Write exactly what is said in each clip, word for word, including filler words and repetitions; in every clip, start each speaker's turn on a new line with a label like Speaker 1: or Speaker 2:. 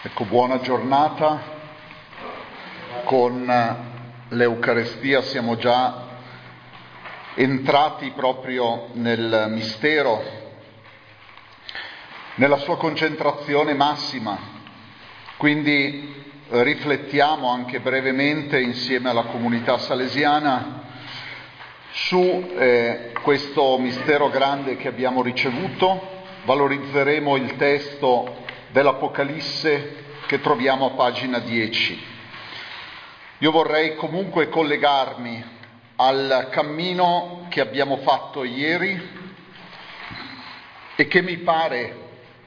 Speaker 1: Ecco, buona giornata. Con l'Eucarestia siamo già entrati proprio nel mistero, nella sua concentrazione massima. Quindi riflettiamo anche brevemente insieme alla comunità salesiana su eh, questo mistero grande che abbiamo ricevuto. Valorizzeremo il testo dell'Apocalisse che troviamo a pagina dieci. Io vorrei comunque collegarmi al cammino che abbiamo fatto ieri e che mi pare,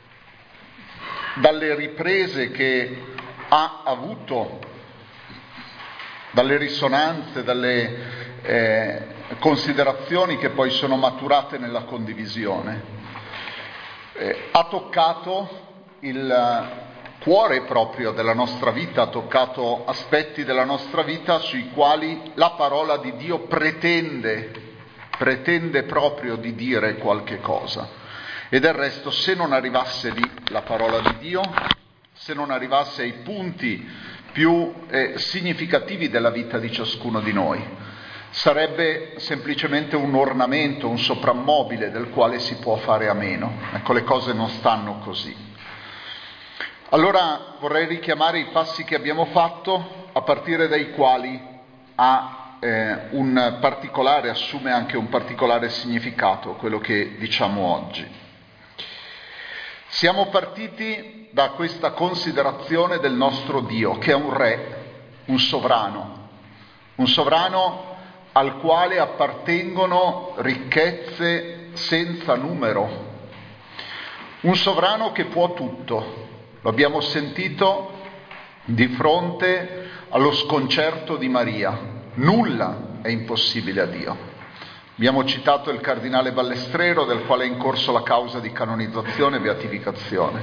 Speaker 1: dalle riprese che ha avuto, dalle risonanze, dalle eh, considerazioni che poi sono maturate nella condivisione, eh, ha toccato il cuore proprio della nostra vita, ha toccato aspetti della nostra vita sui quali la parola di Dio pretende, pretende proprio di dire qualche cosa. E del resto, se non arrivasse lì la parola di Dio, se non arrivasse ai punti più eh, significativi della vita di ciascuno di noi, sarebbe semplicemente un ornamento, un soprammobile del quale si può fare a meno. Ecco, le cose non stanno così. Allora vorrei richiamare i passi che abbiamo fatto, a partire dai quali ha eh, un particolare, assume anche un particolare significato quello che diciamo oggi. Siamo partiti da questa considerazione del nostro Dio, che è un re, un sovrano, un sovrano al quale appartengono ricchezze senza numero, un sovrano che può tutto. Lo abbiamo sentito di fronte allo sconcerto di Maria. Nulla è impossibile a Dio. Abbiamo citato il cardinale Ballestrero, del quale è in corso la causa di canonizzazione e beatificazione.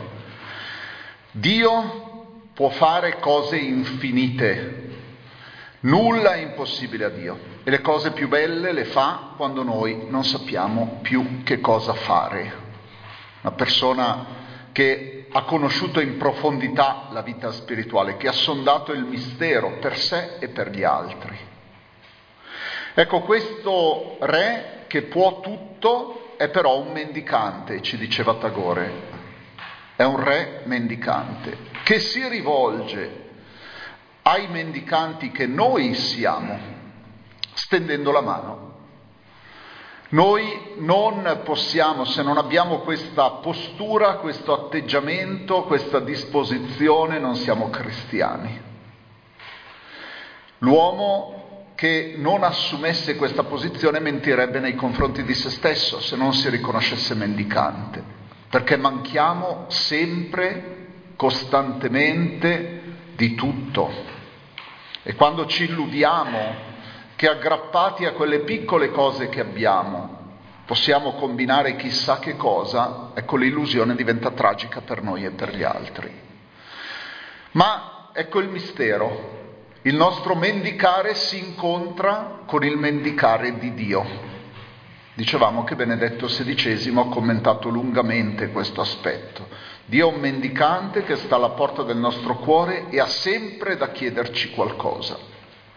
Speaker 1: Dio può fare cose infinite. Nulla è impossibile a Dio. E le cose più belle le fa quando noi non sappiamo più che cosa fare. Una persona che ha conosciuto in profondità la vita spirituale, che ha sondato il mistero per sé e per gli altri. Ecco, questo re che può tutto è però un mendicante, ci diceva Tagore. È un re mendicante che si rivolge ai mendicanti che noi siamo, stendendo la mano. Noi non possiamo, se non abbiamo questa postura, questo atteggiamento, questa disposizione, non siamo cristiani. L'uomo che non assumesse questa posizione mentirebbe nei confronti di se stesso se non si riconoscesse mendicante, perché manchiamo sempre, costantemente di tutto. E quando ci illudiamo che aggrappati a quelle piccole cose che abbiamo possiamo combinare chissà che cosa, ecco, l'illusione diventa tragica per noi e per gli altri. Ma ecco il mistero, il nostro mendicare si incontra con il mendicare di Dio. Dicevamo che Benedetto sedicesimo ha commentato lungamente questo aspetto. Dio è un mendicante che sta alla porta del nostro cuore e ha sempre da chiederci qualcosa.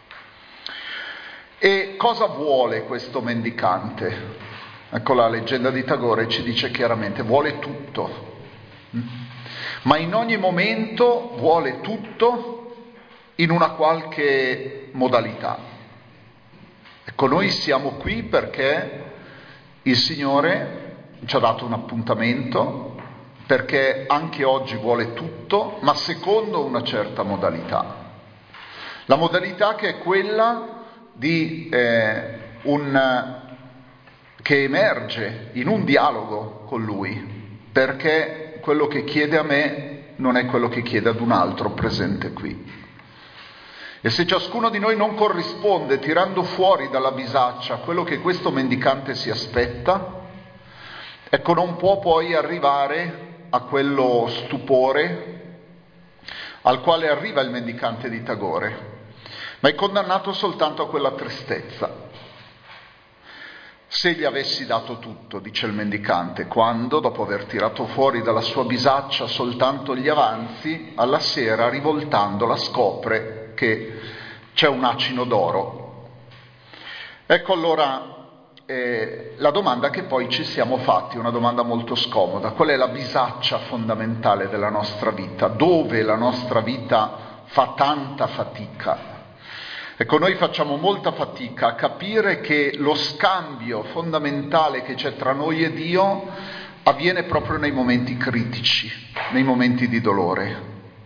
Speaker 1: E cosa vuole questo mendicante? Ecco, la leggenda di Tagore ci dice chiaramente, vuole tutto, ma in ogni momento vuole tutto in una qualche modalità. Ecco, noi siamo qui perché il Signore ci ha dato un appuntamento, perché anche oggi vuole tutto, ma secondo una certa modalità. La modalità che è quella di eh, un che emerge in un dialogo con lui, perché quello che chiede a me non è quello che chiede ad un altro presente qui. E se ciascuno di noi non corrisponde tirando fuori dalla bisaccia quello che questo mendicante si aspetta, ecco, non può poi arrivare a quello stupore al quale arriva il mendicante di Tagore, ma è condannato soltanto a quella tristezza. Se gli avessi dato tutto, dice il mendicante, quando, dopo aver tirato fuori dalla sua bisaccia soltanto gli avanzi, alla sera, rivoltandola, scopre che c'è un acino d'oro. Ecco allora eh, la domanda che poi ci siamo fatti, una domanda molto scomoda: qual è la bisaccia fondamentale della nostra vita? Dove la nostra vita fa tanta fatica? Ecco, noi facciamo molta fatica a capire che lo scambio fondamentale che c'è tra noi e Dio avviene proprio nei momenti critici, nei momenti di dolore.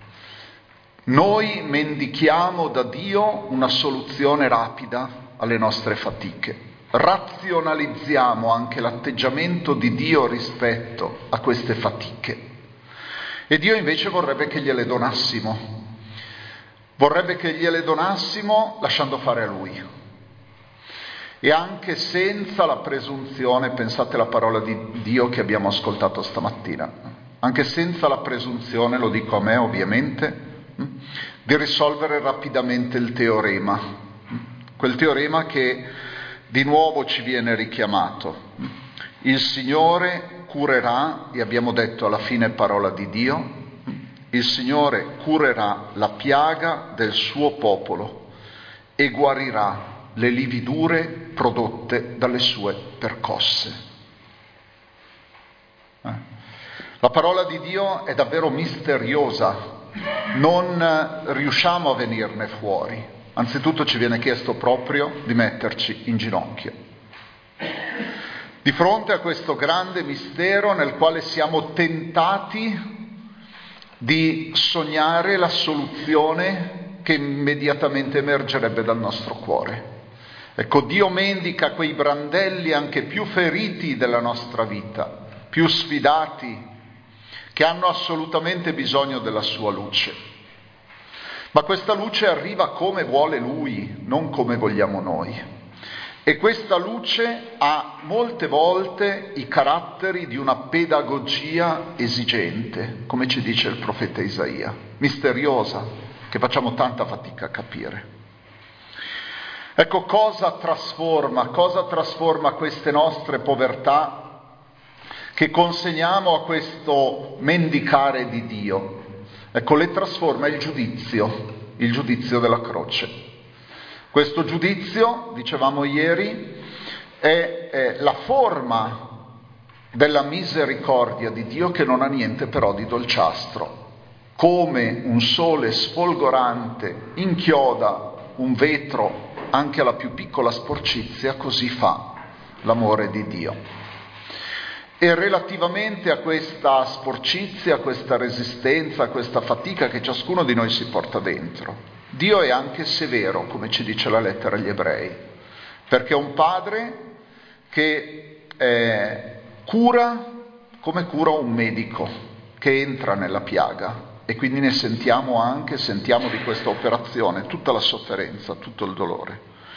Speaker 1: Noi mendichiamo da Dio una soluzione rapida alle nostre fatiche. Razionalizziamo anche l'atteggiamento di Dio rispetto a queste fatiche. E Dio invece vorrebbe che gliele donassimo. Vorrebbe che gliele donassimo lasciando fare a Lui. E anche senza la presunzione, pensate alla parola di Dio che abbiamo ascoltato stamattina, anche senza la presunzione, lo dico a me ovviamente, di risolvere rapidamente il teorema, quel teorema che di nuovo ci viene richiamato. Il Signore curerà, e abbiamo detto alla fine parola di Dio, il Signore curerà la piaga del suo popolo e guarirà le lividure prodotte dalle sue percosse. Eh? La parola di Dio è davvero misteriosa, non riusciamo a venirne fuori. Anzitutto ci viene chiesto proprio di metterci in ginocchio. Di fronte a questo grande mistero nel quale siamo tentati di sognare la soluzione che immediatamente emergerebbe dal nostro cuore. Ecco, Dio mendica quei brandelli anche più feriti della nostra vita, più sfidati, che hanno assolutamente bisogno della sua luce. Ma questa luce arriva come vuole Lui, non come vogliamo noi. E questa luce ha molte volte i caratteri di una pedagogia esigente, come ci dice il profeta Isaia, misteriosa, che facciamo tanta fatica a capire. Ecco cosa trasforma, cosa trasforma queste nostre povertà che consegniamo a questo mendicare di Dio. Ecco, le trasforma il giudizio, il giudizio della croce. Questo giudizio, dicevamo ieri, è, è la forma della misericordia di Dio che non ha niente però di dolciastro. Come un sole sfolgorante inchioda un vetro anche alla più piccola sporcizia, così fa l'amore di Dio. E relativamente a questa sporcizia, a questa resistenza, a questa fatica che ciascuno di noi si porta dentro, Dio è anche severo, come ci dice la lettera agli Ebrei, perché è un padre che eh, cura come cura un medico che entra nella piaga, e quindi ne sentiamo anche, sentiamo di questa operazione tutta la sofferenza, tutto il dolore.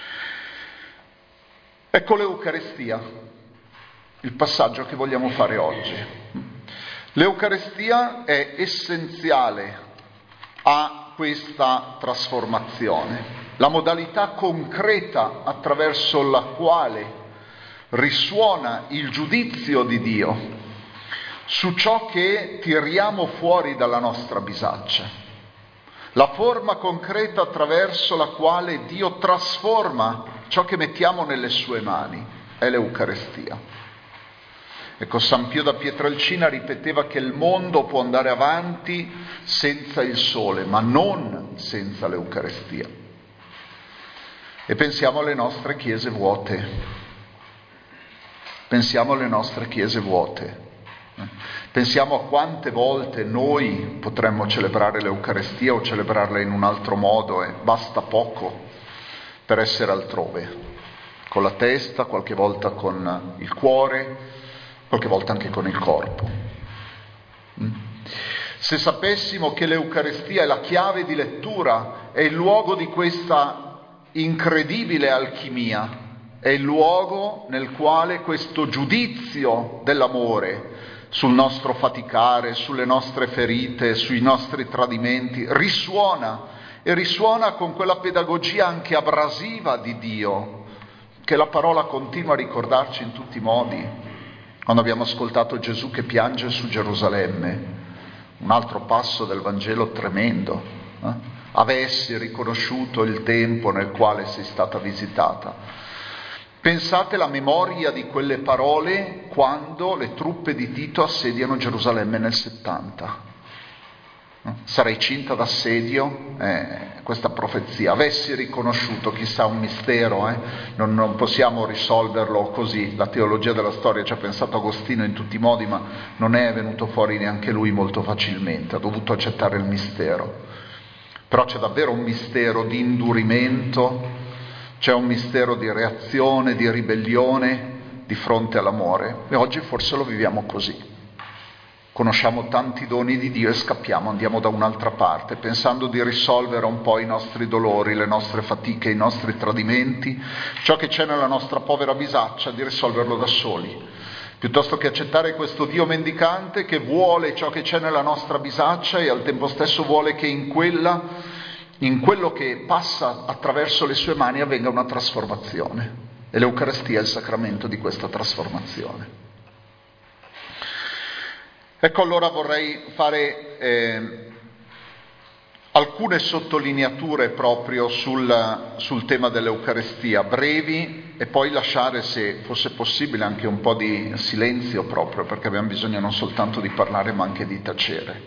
Speaker 1: Ecco l'Eucaristia, il passaggio che vogliamo fare oggi. L'Eucaristia è essenziale a questa trasformazione, la modalità concreta attraverso la quale risuona il giudizio di Dio su ciò che tiriamo fuori dalla nostra bisaccia, la forma concreta attraverso la quale Dio trasforma ciò che mettiamo nelle sue mani, è l'Eucaristia. Ecco, San Pio da Pietrelcina ripeteva che il mondo può andare avanti senza il sole, ma non senza l'Eucaristia. E pensiamo alle nostre chiese vuote, pensiamo alle nostre chiese vuote, pensiamo a quante volte noi potremmo celebrare l'Eucaristia o celebrarla in un altro modo, e basta poco per essere altrove, con la testa, qualche volta con il cuore, qualche volta anche con il corpo. Se sapessimo che l'Eucaristia è la chiave di lettura, è il luogo di questa incredibile alchimia, è il luogo nel quale questo giudizio dell'amore sul nostro faticare, sulle nostre ferite, sui nostri tradimenti risuona, e risuona con quella pedagogia anche abrasiva di Dio, che la parola continua a ricordarci in tutti i modi. Quando abbiamo ascoltato Gesù che piange su Gerusalemme, un altro passo del Vangelo tremendo, eh? avessi riconosciuto il tempo nel quale sei stata visitata. Pensate alla memoria di quelle parole quando le truppe di Tito assediano Gerusalemme nel settanta. Sarai cinta d'assedio, eh, questa profezia. Avessi riconosciuto, chissà, un mistero, eh? non, non possiamo risolverlo così. La teologia della storia ci ha pensato Agostino in tutti i modi, ma non è venuto fuori neanche lui molto facilmente, ha dovuto accettare il mistero. Però c'è davvero un mistero di indurimento, c'è un mistero di reazione, di ribellione di fronte all'amore, e oggi forse lo viviamo così. Conosciamo tanti doni di Dio e scappiamo, andiamo da un'altra parte, pensando di risolvere un po' i nostri dolori, le nostre fatiche, i nostri tradimenti, ciò che c'è nella nostra povera bisaccia, di risolverlo da soli, piuttosto che accettare questo Dio mendicante che vuole ciò che c'è nella nostra bisaccia e al tempo stesso vuole che in quella, in quello che passa attraverso le sue mani avvenga una trasformazione. E l'Eucaristia è il sacramento di questa trasformazione. Ecco, allora vorrei fare eh, alcune sottolineature proprio sul, sul tema dell'Eucaristia, brevi, e poi lasciare, se fosse possibile, anche un po' di silenzio proprio, perché abbiamo bisogno non soltanto di parlare ma anche di tacere.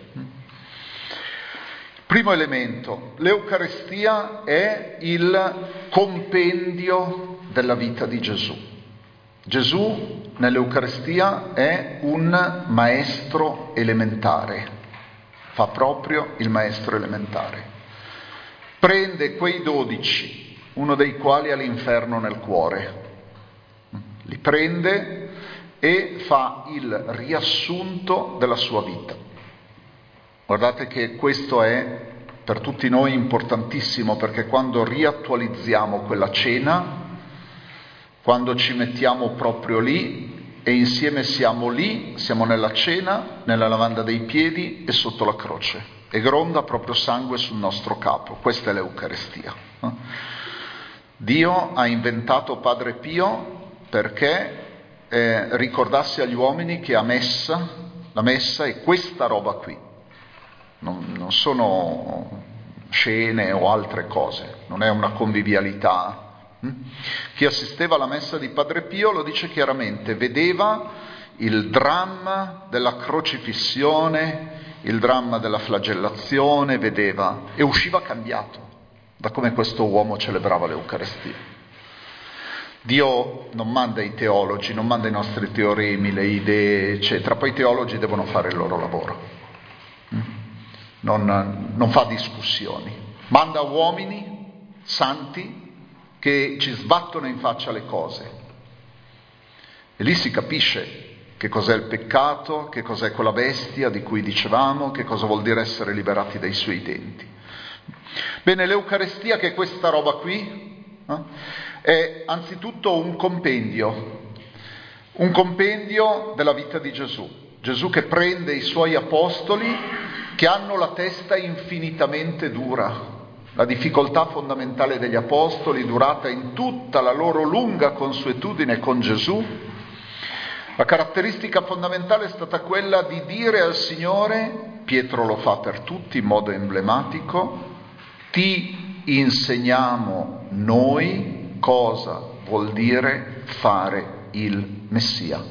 Speaker 1: Primo elemento, l'Eucaristia è il compendio della vita di Gesù. Gesù nell'Eucaristia è un maestro elementare, fa proprio il maestro elementare. Prende quei dodici, uno dei quali ha l'inferno nel cuore, li prende e fa il riassunto della sua vita. Guardate che questo è per tutti noi importantissimo, perché quando riattualizziamo quella cena, quando ci mettiamo proprio lì e insieme siamo lì, siamo nella cena, nella lavanda dei piedi e sotto la croce, e gronda proprio sangue sul nostro capo. Questa è l'Eucaristia. Dio ha inventato Padre Pio perché eh, ricordasse agli uomini che a messa, la messa è questa roba qui, non, non sono scene o altre cose, non è una convivialità. Chi assisteva alla messa di Padre Pio lo dice chiaramente, vedeva il dramma della crocifissione, il dramma della flagellazione, vedeva e usciva cambiato da come questo uomo celebrava l'Eucaristia. Dio non manda i teologi, non manda i nostri teoremi, le idee, eccetera, poi i teologi devono fare il loro lavoro, non, non fa discussioni, manda uomini santi che ci sbattono in faccia le cose, e lì si capisce che cos'è il peccato, che cos'è quella bestia di cui dicevamo, che cosa vuol dire essere liberati dai suoi denti. Bene, l'Eucaristia, che è questa roba qui, eh, è anzitutto un compendio, un compendio della vita di Gesù. Gesù che prende i suoi apostoli che hanno la testa infinitamente dura. La difficoltà fondamentale degli apostoli, durata in tutta la loro lunga consuetudine con Gesù, la caratteristica fondamentale è stata quella di dire al Signore, Pietro lo fa per tutti in modo emblematico, ti insegniamo noi cosa vuol dire fare il Messia.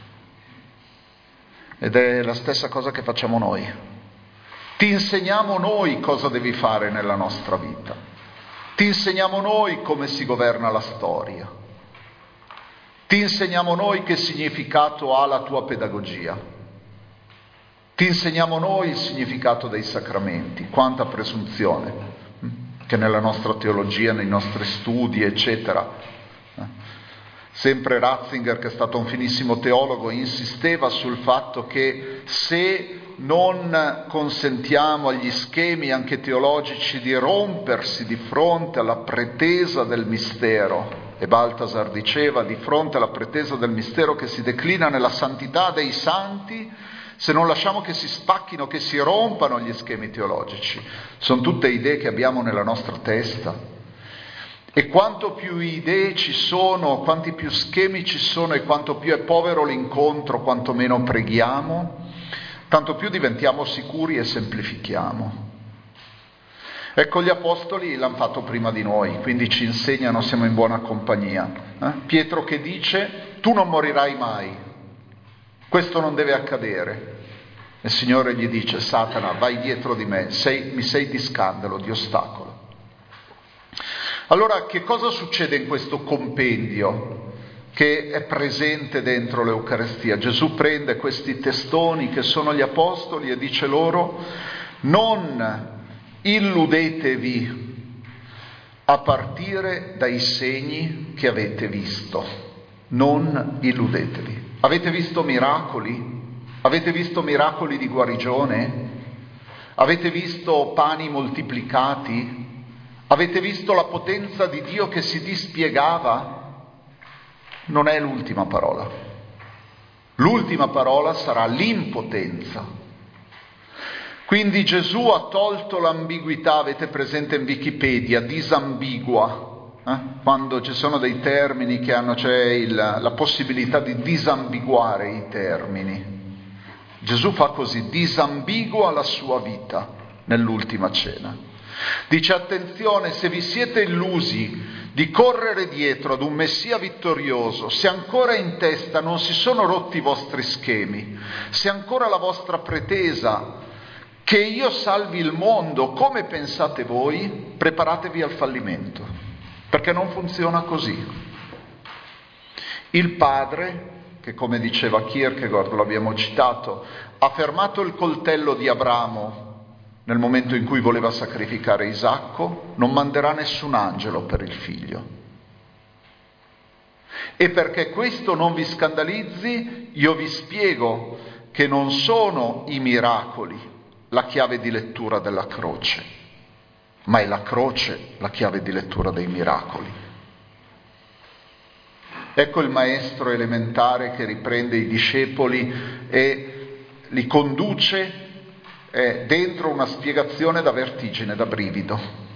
Speaker 1: Ed è la stessa cosa che facciamo noi. Ti insegniamo noi cosa devi fare nella nostra vita. Ti insegniamo noi come si governa la storia. Ti insegniamo noi che significato ha la tua pedagogia. Ti insegniamo noi il significato dei sacramenti. Quanta presunzione che nella nostra teologia, nei nostri studi, eccetera. Sempre Ratzinger, che è stato un finissimo teologo, insisteva sul fatto che se non consentiamo agli schemi anche teologici di rompersi di fronte alla pretesa del mistero, e Balthasar diceva, di fronte alla pretesa del mistero che si declina nella santità dei santi, se non lasciamo che si spacchino, che si rompano gli schemi teologici. Sono tutte idee che abbiamo nella nostra testa. E quanto più idee ci sono, quanti più schemi ci sono e quanto più è povero l'incontro, quanto meno preghiamo, tanto più diventiamo sicuri e semplifichiamo. Ecco, gli apostoli l'hanno fatto prima di noi, quindi ci insegnano, siamo in buona compagnia. Eh? Pietro che dice: tu non morirai mai, questo non deve accadere. Il Signore gli dice: Satana, vai dietro di me, sei, mi sei di scandalo, di ostacolo. Allora, che cosa succede in questo compendio che è presente dentro l'Eucaristia? Gesù prende questi testoni che sono gli apostoli e dice loro: non illudetevi a partire dai segni che avete visto. Non illudetevi. Avete visto miracoli? Avete visto miracoli di guarigione? Avete visto pani moltiplicati? Avete visto la potenza di Dio che si dispiegava? Non è l'ultima parola. L'ultima parola sarà l'impotenza. Quindi Gesù ha tolto l'ambiguità, avete presente in Wikipedia, disambigua, eh? Quando ci sono dei termini che hanno, c'è il, la possibilità di disambiguare i termini. Gesù fa così, disambigua la sua vita nell'ultima cena. Dice: attenzione, se vi siete illusi di correre dietro ad un Messia vittorioso, se ancora in testa non si sono rotti i vostri schemi, se ancora la vostra pretesa che io salvi il mondo come pensate voi, preparatevi al fallimento, perché non funziona così. Il Padre, che come diceva Kierkegaard, lo abbiamo citato, ha fermato il coltello di Abramo nel momento in cui voleva sacrificare Isacco, non manderà nessun angelo per il figlio. E perché questo non vi scandalizzi, io vi spiego che non sono i miracoli la chiave di lettura della croce, ma è la croce la chiave di lettura dei miracoli. Ecco il maestro elementare che riprende i discepoli e li conduce eh, dentro una spiegazione da vertigine, da brivido.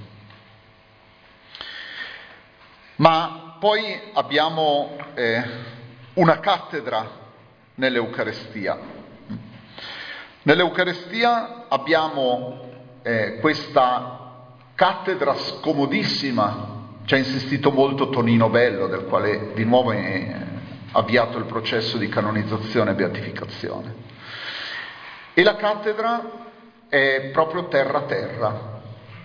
Speaker 1: Ma poi abbiamo eh, una cattedra nell'Eucarestia. Nell'Eucarestia abbiamo eh, questa cattedra scomodissima. Ci ha insistito molto Tonino Bello, del quale di nuovo è avviato il processo di canonizzazione e beatificazione. E la cattedra è proprio terra-terra,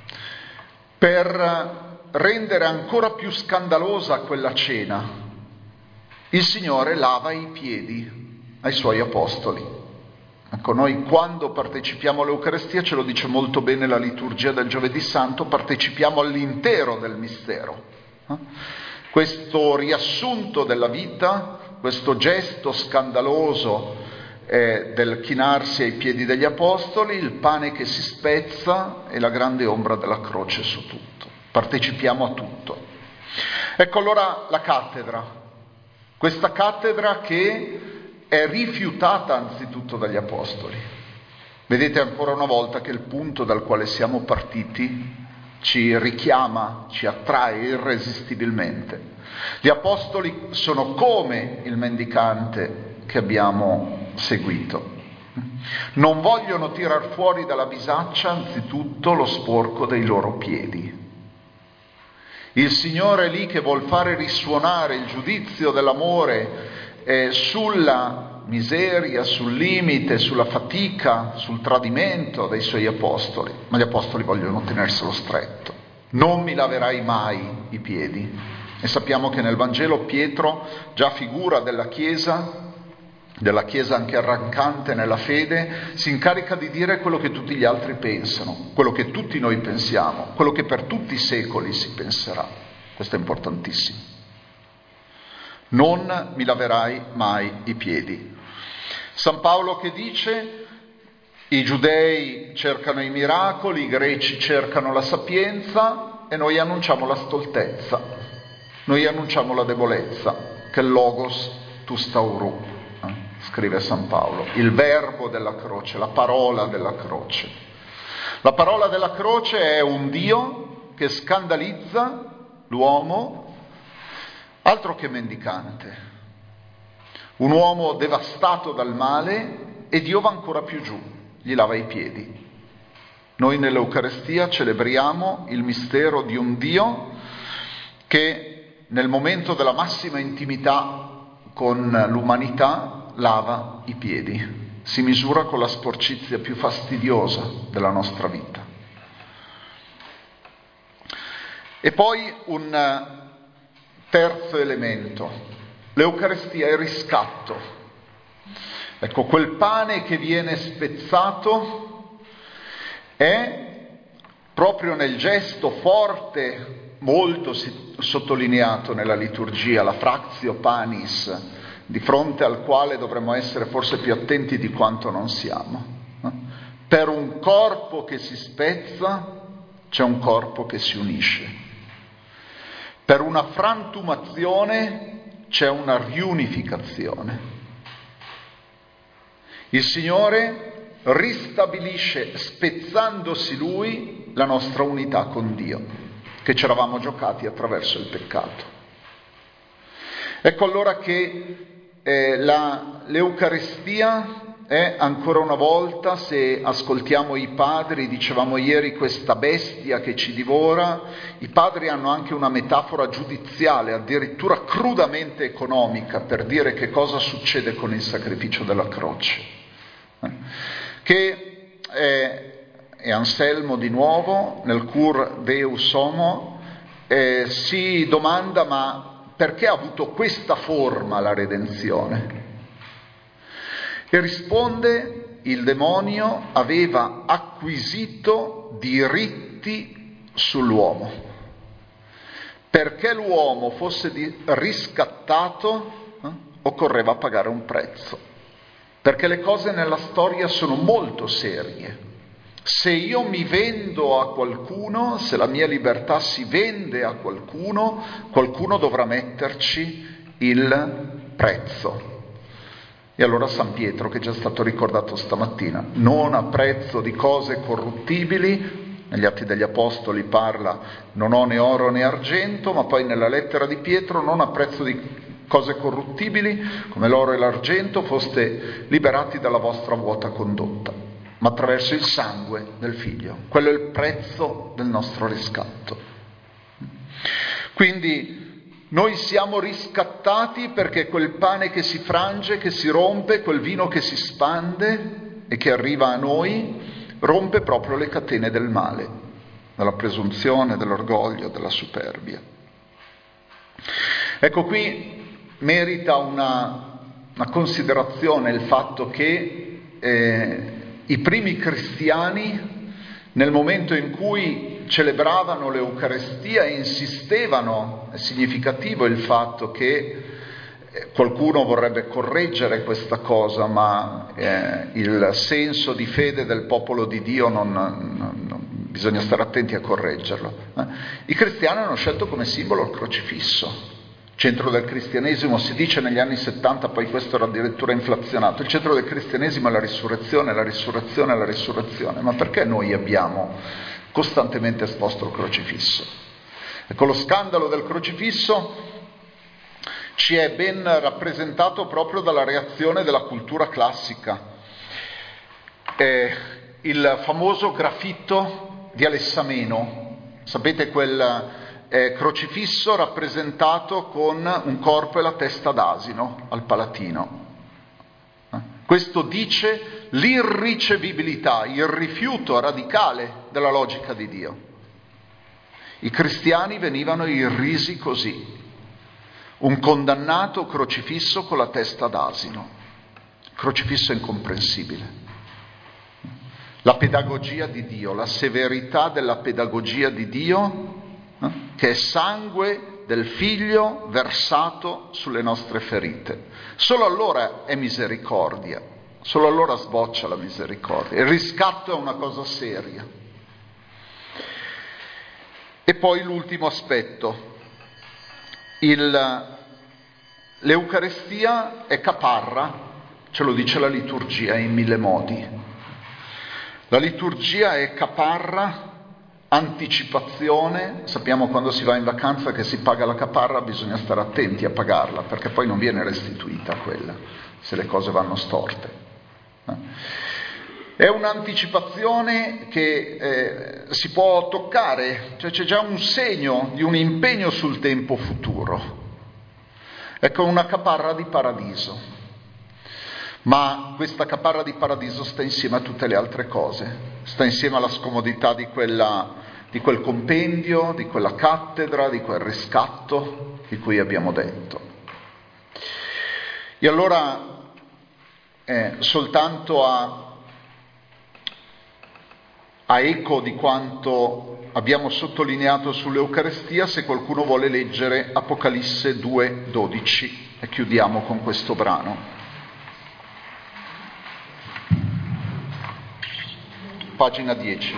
Speaker 1: per rendere ancora più scandalosa quella cena. Il Signore lava i piedi ai Suoi apostoli. Ecco, noi quando partecipiamo all'Eucaristia, ce lo dice molto bene la liturgia del Giovedì Santo, partecipiamo all'intero del mistero. Eh? Questo riassunto della vita, questo gesto scandaloso eh, del chinarsi ai piedi degli apostoli, il pane che si spezza e la grande ombra della croce su tutto. Partecipiamo a tutto. Ecco allora la cattedra, questa cattedra che è rifiutata anzitutto dagli apostoli. Vedete ancora una volta che il punto dal quale siamo partiti ci richiama, ci attrae irresistibilmente. Gli apostoli sono come il mendicante che abbiamo seguito. Non vogliono tirar fuori dalla bisaccia anzitutto lo sporco dei loro piedi. Il Signore è lì che vuol fare risuonare il giudizio dell'amore Eh, sulla miseria, sul limite, sulla fatica, sul tradimento dei Suoi apostoli, ma gli apostoli vogliono tenerselo stretto. Non mi laverai mai i piedi. E sappiamo che nel Vangelo Pietro, già figura della Chiesa, della Chiesa anche arrancante nella fede, si incarica di dire quello che tutti gli altri pensano, quello che tutti noi pensiamo, quello che per tutti i secoli si penserà. Questo è importantissimo. Non mi laverai mai i piedi. San Paolo che dice: i giudei cercano i miracoli, i greci cercano la sapienza e noi annunciamo la stoltezza, noi annunciamo la debolezza, che il logos tus tauru, eh? scrive San Paolo, il verbo della croce, la parola della croce. La parola della croce è un Dio che scandalizza l'uomo, altro che mendicante, un uomo devastato dal male, e Dio va ancora più giù, gli lava i piedi. Noi nell'Eucarestia celebriamo il mistero di un Dio che nel momento della massima intimità con l'umanità lava i piedi, si misura con la sporcizia più fastidiosa della nostra vita. E poi un terzo elemento, l'Eucarestia è il riscatto. Ecco, quel pane che viene spezzato è proprio nel gesto forte, molto sottolineato nella liturgia, la fractio panis, di fronte al quale dovremmo essere forse più attenti di quanto non siamo. Per un corpo che si spezza c'è un corpo che si unisce. Per una frantumazione c'è una riunificazione. Il Signore ristabilisce, spezzandosi Lui, la nostra unità con Dio, che ci eravamo giocati attraverso il peccato. Ecco allora che eh, la, l'Eucaristia è ancora una volta, se ascoltiamo i padri, dicevamo ieri, questa bestia che ci divora. I padri hanno anche una metafora giudiziale, addirittura crudamente economica, per dire che cosa succede con il sacrificio della croce. Eh? Che è, è Anselmo di nuovo, nel Cur Deus Homo, eh, si domanda: ma perché ha avuto questa forma la redenzione? E risponde: il demonio aveva acquisito diritti sull'uomo. Perché l'uomo fosse riscattato, eh, occorreva pagare un prezzo. Perché le cose nella storia sono molto serie. Se io mi vendo a qualcuno, se la mia libertà si vende a qualcuno, qualcuno dovrà metterci il prezzo. E allora San Pietro, che è già stato ricordato stamattina, non a prezzo di cose corruttibili, negli Atti degli Apostoli parla: non ho né oro né argento, ma poi nella lettera di Pietro: non a prezzo di cose corruttibili, come l'oro e l'argento, foste liberati dalla vostra vuota condotta, ma attraverso il sangue del Figlio. Quello è il prezzo del nostro riscatto. Quindi noi siamo riscattati perché quel pane che si frange, che si rompe, quel vino che si spande e che arriva a noi, rompe proprio le catene del male, della presunzione, dell'orgoglio, della superbia. Ecco, qui merita una, una considerazione il fatto che eh, i primi cristiani, nel momento in cui celebravano l'Eucarestia, e insistevano, è significativo il fatto che qualcuno vorrebbe correggere questa cosa, ma eh, il senso di fede del popolo di Dio non, non, non bisogna stare attenti a correggerlo. Eh? I cristiani hanno scelto come simbolo il crocifisso. Il centro del cristianesimo, si dice negli anni settanta, poi questo era addirittura inflazionato, il centro del cristianesimo è la risurrezione, la risurrezione, la risurrezione. Ma perché noi abbiamo costantemente esposto il crocifisso? Ecco, lo scandalo del crocifisso ci è ben rappresentato proprio dalla reazione della cultura classica. Eh, il famoso grafitto di Alessameno, sapete, quel eh, crocifisso rappresentato con un corpo e la testa d'asino al Palatino. Eh? Questo dice l'irricevibilità, il rifiuto radicale della logica di Dio. I cristiani venivano irrisi così: un condannato crocifisso con la testa d'asino. Crocifisso incomprensibile. La pedagogia di Dio, la severità della pedagogia di Dio, eh, che è sangue del Figlio versato sulle nostre ferite. Solo allora è misericordia, solo allora sboccia la misericordia. Il riscatto è una cosa seria. E poi l'ultimo aspetto. Il, L'Eucarestia è caparra, ce lo dice la liturgia in mille modi. La liturgia è caparra anticipazione. Sappiamo quando si va in vacanza che si paga la caparra, bisogna stare attenti a pagarla, perché poi non viene restituita quella, se le cose vanno storte. È un'anticipazione che eh, si può toccare, cioè c'è già un segno di un impegno sul tempo futuro. Ecco, una caparra di paradiso. Ma questa caparra di paradiso sta insieme a tutte le altre cose, sta insieme alla scomodità di, quella, di quel compendio, di quella cattedra, di quel riscatto di cui abbiamo detto. E allora, eh, soltanto a, a eco di quanto abbiamo sottolineato sull'Eucarestia, se qualcuno vuole leggere Apocalisse due dodici, e chiudiamo con questo brano. Pagina dieci.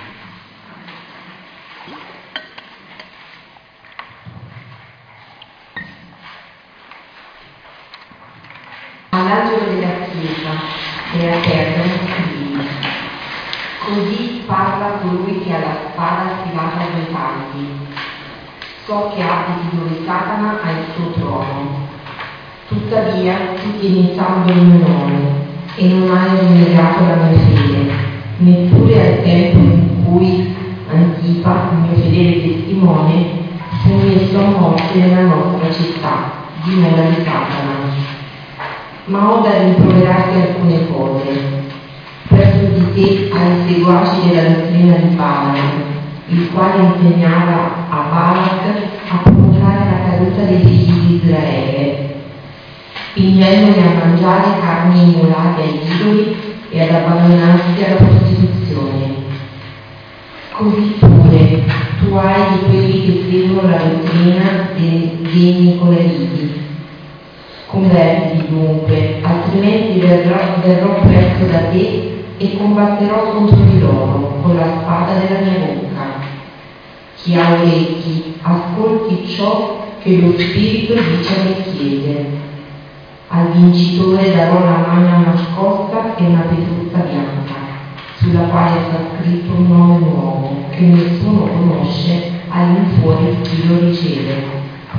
Speaker 2: All'angelo della Chiesa della terra scrivi: così parla colui che ha la spada affilata ai due tagli. So che abiti dove Satana ha il suo trono. Tuttavia tu tieni saldo il mio nome e non hai rinnegato la mia fede, neppure al tempo in cui Antipa, il mio fedele testimone, fu messo a morte nella nostra città, dimora di Satana. Ma ho da rimproverarti alcune cose. Presso di te hai i seguaci della dottrina di Balaam, il quale insegnava a Balak a provocare la caduta dei figli di Israele, spingendoli a mangiare carni immolate agli idoli e ad abbandonarsi alla prostituzione. Così pure tu hai di quelli che seguono la dottrina dei, dei Nicolaiti. Convertiti dunque, altrimenti verrò, verrò presto da te e combatterò contro di loro con la spada della mia bocca. Chi ha orecchi, ascolti ciò che lo Spirito dice alle chiese. Al vincitore darò la magna nascosta e una pietruzza bianca, sulla quale sta scritto un nome nuovo che nessuno conosce all'infuori chi lo riceve.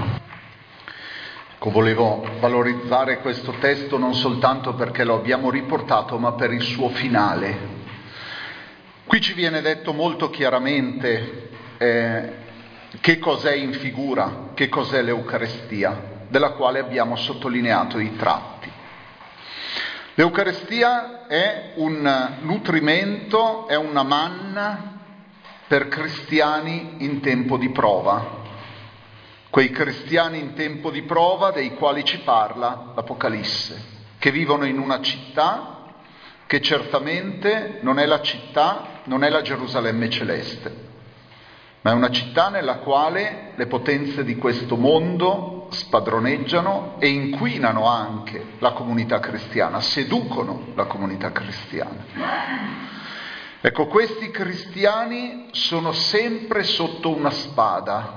Speaker 1: Ecco, volevo valorizzare questo testo non soltanto perché lo abbiamo riportato, ma per il suo finale. Qui ci viene detto molto chiaramente eh, che cos'è in figura, che cos'è l'Eucarestia, della quale abbiamo sottolineato i tratti. L'Eucarestia è un nutrimento, è una manna per cristiani in tempo di prova. Quei cristiani in tempo di prova dei quali ci parla l'Apocalisse, che vivono in una città che certamente non è la città, non è la Gerusalemme celeste, ma è una città nella quale le potenze di questo mondo spadroneggiano e inquinano anche la comunità cristiana, seducono la comunità cristiana. Ecco, questi cristiani sono sempre sotto una spada,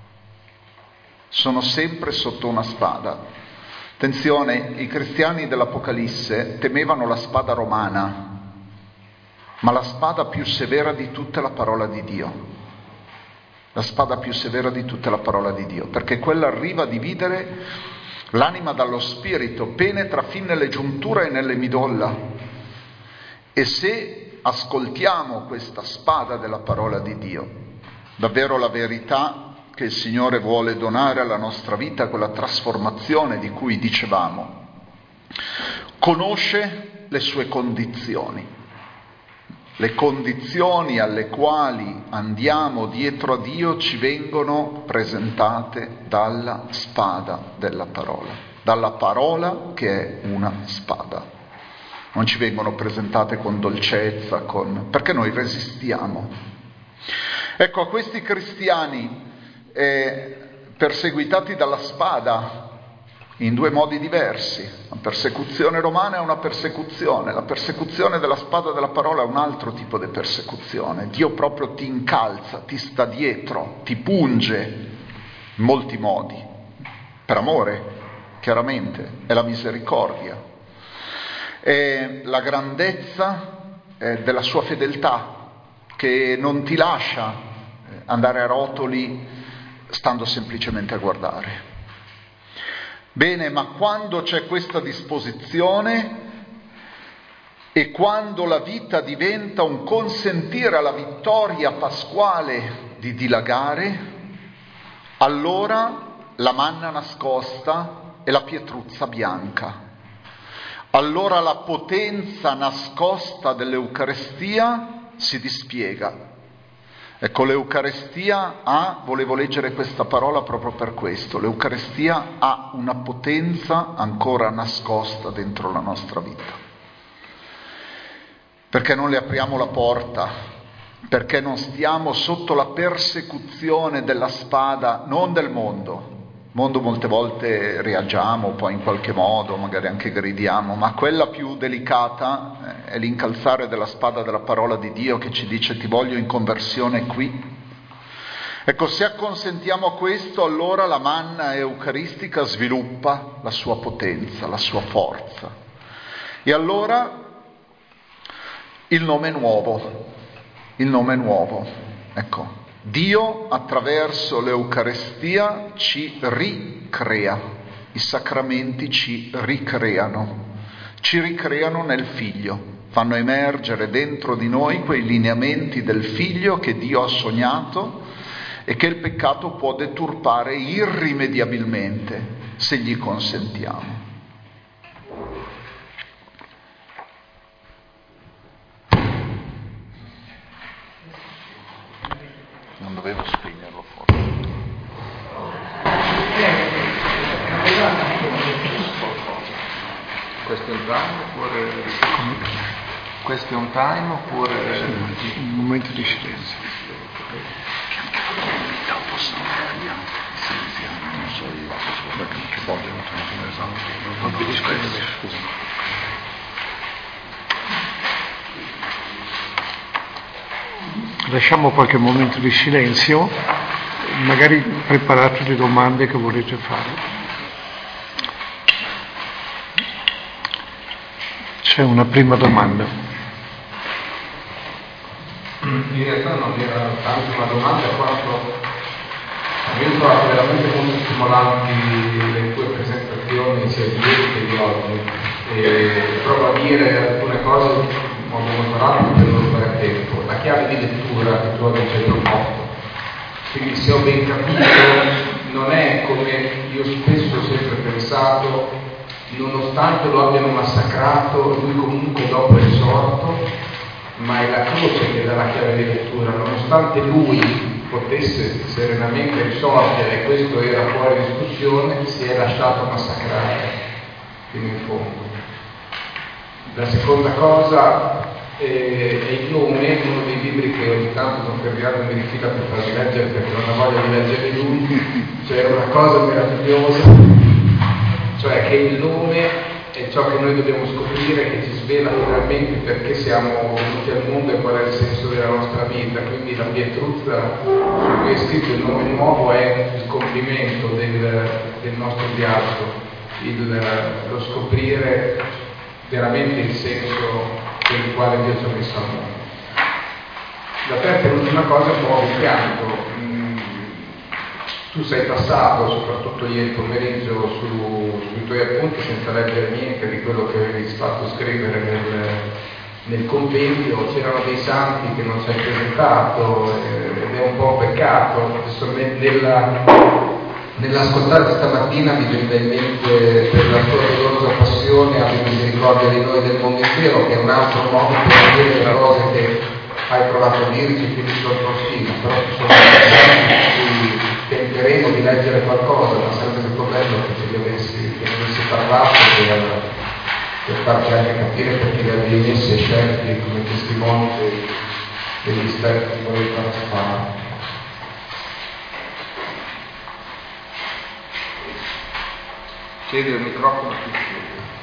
Speaker 1: sono sempre sotto una spada. Attenzione, i cristiani dell'Apocalisse temevano la spada romana, ma la spada più severa di tutta è la parola di Dio. La spada più severa di tutta è la parola di Dio, perché quella arriva a dividere l'anima dallo spirito, penetra fin nelle giunture e nelle midolla. E se ascoltiamo questa spada della parola di Dio, davvero la verità che il Signore vuole donare alla nostra vita, quella trasformazione di cui dicevamo, conosce le sue condizioni. Le condizioni alle quali andiamo dietro a Dio ci vengono presentate dalla spada della parola, dalla parola che è una spada. Non ci vengono presentate con dolcezza, con... perché noi resistiamo. Ecco, a questi cristiani eh, perseguitati dalla spada in due modi diversi. La persecuzione romana è una persecuzione, la persecuzione della spada della parola è un altro tipo di persecuzione. Dio proprio ti incalza, ti sta dietro, ti punge in molti modi, per amore, chiaramente, è la misericordia, è la grandezza eh, della sua fedeltà che non ti lascia andare a rotoli stando semplicemente a guardare. Bene, ma quando c'è questa disposizione e quando la vita diventa un consentire alla vittoria pasquale di dilagare, allora la manna nascosta è la pietruzza bianca. Allora la potenza nascosta dell'Eucarestia si dispiega. Ecco, l'Eucarestia ha, volevo leggere questa parola proprio per questo, l'Eucarestia ha una potenza ancora nascosta dentro la nostra vita. Perché non le apriamo la porta, perché non stiamo sotto la persecuzione della spada, non del mondo. Il mondo molte volte reagiamo, poi in qualche modo, magari anche gridiamo, ma quella più delicata è l'incalzare della spada della parola di Dio che ci dice ti voglio in conversione qui. Ecco, se acconsentiamo a questo, allora la manna eucaristica sviluppa la sua potenza, la sua forza. E allora il nome nuovo, il nome nuovo, ecco. Dio attraverso l'Eucarestia ci ricrea, i sacramenti ci ricreano, ci ricreano nel Figlio, fanno emergere dentro di noi quei lineamenti del Figlio che Dio ha sognato e che il peccato può deturpare irrimediabilmente se gli consentiamo. Non dovevo spegnerlo forse.
Speaker 3: Question time oppure question time oppure
Speaker 4: un momento di silenzio.
Speaker 1: Dopo sono non so io, perché non ci voglio, non esatto. Non ti discutere, scusa.
Speaker 4: Lasciamo qualche momento di silenzio, magari preparate le domande che volete fare. C'è una prima domanda.
Speaker 3: In realtà non era tanto una domanda quanto io ho trovato veramente molto stimolanti le tue presentazioni sia di ieri che di oggi e provo a dire alcune cose in modo molto rapido per non fare tempo. La chiave di lettura che tu oggi ci hai proposto, quindi se ho ben capito non è come io spesso ho sempre pensato, nonostante lo abbiano massacrato lui comunque dopo è risorto, ma è la croce che dà la chiave di lettura, nonostante lui potesse serenamente risorgere, e questo era fuori discussione, si è lasciato massacrare fino in fondo. La seconda cosa eh, è il nome, uno dei libri che ogni tanto Don Ferdinando mi rifila per farmi leggere perché non ho voglia di leggere lui, c'è una cosa meravigliosa, cioè che il nome è ciò che noi dobbiamo scoprire, che ci svela finalmente perché siamo venuti al mondo e qual è il senso della nostra vita. Quindi la pietruzza su cui è scritto il nome nuovo è il compimento del, del nostro viaggio, il, lo scoprire veramente il senso per il quale Dio ci ha messo al mondo. La terza e l'ultima cosa è un po' un pianto. Tu sei passato, soprattutto ieri pomeriggio, su, sui tuoi appunti senza leggere niente di quello che avevi fatto scrivere nel, nel compendio. C'erano dei santi che non ci hai presentato eh, ed è un po' un peccato. Adesso nella, nell'ascoltare stamattina mi veniva in mente per la tua dolorosa passione abbi misericordia di noi del mondo intero, che è un altro modo per dire le cose che hai provato a dirci quindi sul prossimo, però ci sono dei tenteremo di leggere qualcosa, ma sarebbe stato bello che ci avessi, che ne avessi parlato per, per farci anche capire perché li avevi messi e scelti come testimoni degli step che volevi farci fare. Chiedi il microfono a tutti.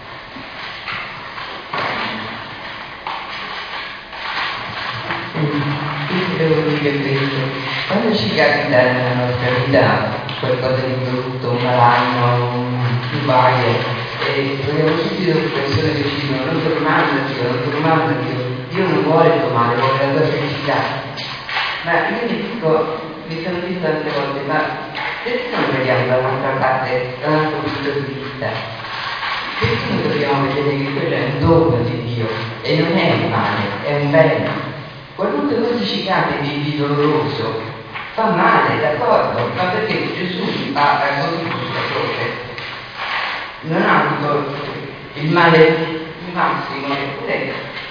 Speaker 5: Devo dire questo, quando ci capita nella nostra vita qualcosa di brutto, un malanno, un guaio, e troviamo subito persone che ci dicono non tornare da Dio, non tornare da Dio, Dio non vuole il tuo male, vuole la tua felicità. Ma io mi dico, mi sono detto tante volte, ma perché non vediamo dall'altra parte, dall'altro punto di vista? Perché non dobbiamo vedere che quello è un dono di Dio e non è un male, è un bene. Qualunque cosa ci capita di, di doloroso fa male, d'accordo, ma perché Gesù ha avuto sulla croce, non ha avuto il male massimo, eppure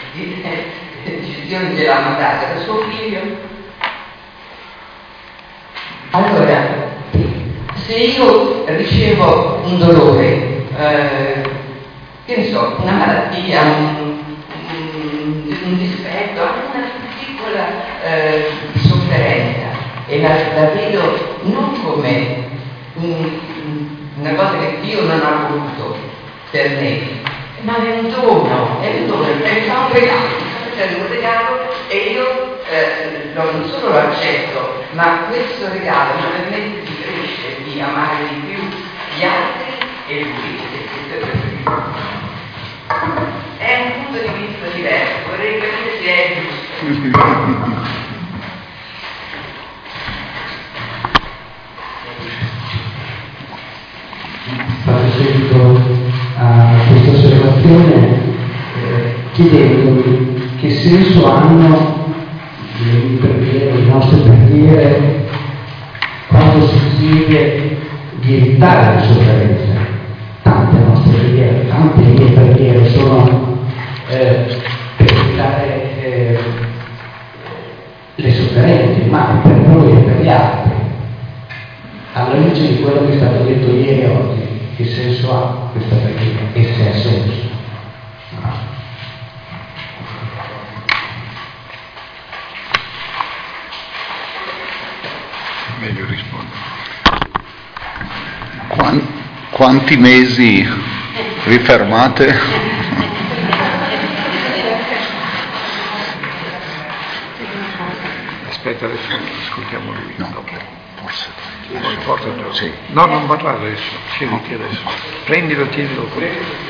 Speaker 5: Dio gliel'ha mandata per suo figlio. Allora, se io ricevo un dolore, eh, che ne so, una malattia, un, un, un dispetto, anche una piccola eh, sofferenza, e la, la vedo non come un, una cosa che Dio non ha voluto per me, ma è un dono, è un dono, è un regalo, mi sta facendo un regalo e io eh, non solo lo accetto, ma questo regalo mi permette di crescere, di amare di più gli altri e lui. È un punto di vista diverso, vorrei capire se è giusto.
Speaker 6: Fare seguito a questa osservazione eh, chiedendomi che senso hanno le preghiere, le nostre preghiere quando si chiede di evitare le sofferenze. Tante nostre preghiere, tante mie preghiere sono eh, per evitare eh, le sofferenze, ma per noi e per gli altri. Alla luce di quello che è stato detto ieri e oggi, che senso ha questa preghiera e se ha senso?
Speaker 1: Meglio rispondere. Quanti, quanti mesi vi fermate?
Speaker 4: Aspetta, adesso ascoltiamo lui.
Speaker 1: No,
Speaker 4: dopo.
Speaker 1: forse.
Speaker 4: Non importa tu.
Speaker 1: Sì.
Speaker 4: No, non parlare adesso, siediti adesso. Prendilo, tienilo qui.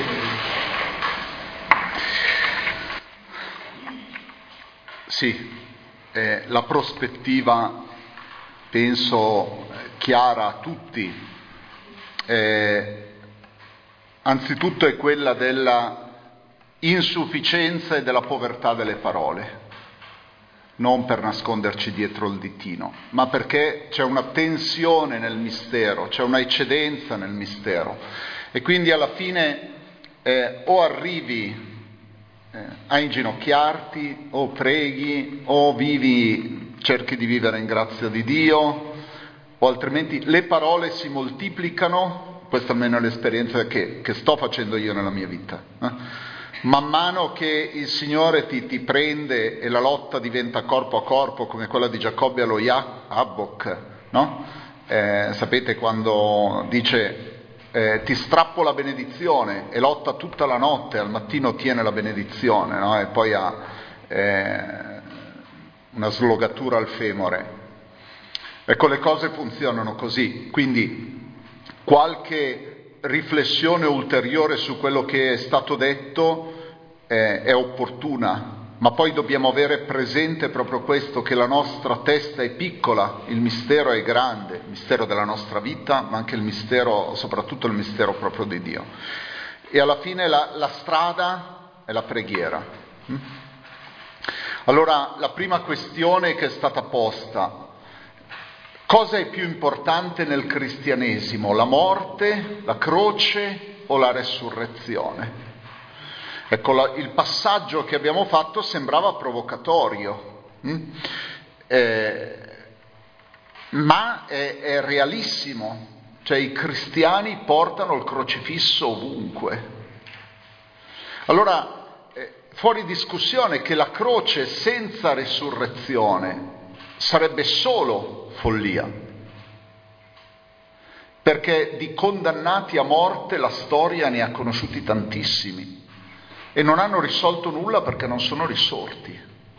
Speaker 1: Sì, eh, la prospettiva penso chiara a tutti, eh, anzitutto è quella della insufficienza e della povertà delle parole. Non per nasconderci dietro il ditino, ma perché c'è una tensione nel mistero, c'è una eccedenza nel mistero. E quindi alla fine eh, o arrivi eh, a inginocchiarti, o preghi, o vivi, cerchi di vivere in grazia di Dio, o altrimenti le parole si moltiplicano, questa almeno è l'esperienza che, che sto facendo io nella mia vita. Eh? Man mano che il Signore ti, ti prende e la lotta diventa corpo a corpo, come quella di Giacobbe allo Jabbok, no? Eh, sapete quando dice eh, ti strappo la benedizione e lotta tutta la notte, al mattino ottiene la benedizione, no? E poi ha eh, una slogatura al femore. Ecco, le cose funzionano così, quindi qualche riflessione ulteriore su quello che è stato detto eh, è opportuna, ma poi dobbiamo avere presente proprio questo, che la nostra testa è piccola, il mistero è grande, il mistero della nostra vita, ma anche il mistero, soprattutto il mistero proprio di Dio. E alla fine la, la strada è la preghiera. Allora, la prima questione che è stata posta: cosa è più importante nel cristianesimo, la morte, la croce o la resurrezione? Ecco, la, il passaggio che abbiamo fatto sembrava provocatorio, hm? eh, ma è, è realissimo, cioè i cristiani portano il crocifisso ovunque. Allora, eh, fuori discussione che la croce senza resurrezione sarebbe solo follia, perché di condannati a morte la storia ne ha conosciuti tantissimi e non hanno risolto nulla perché non sono risorti.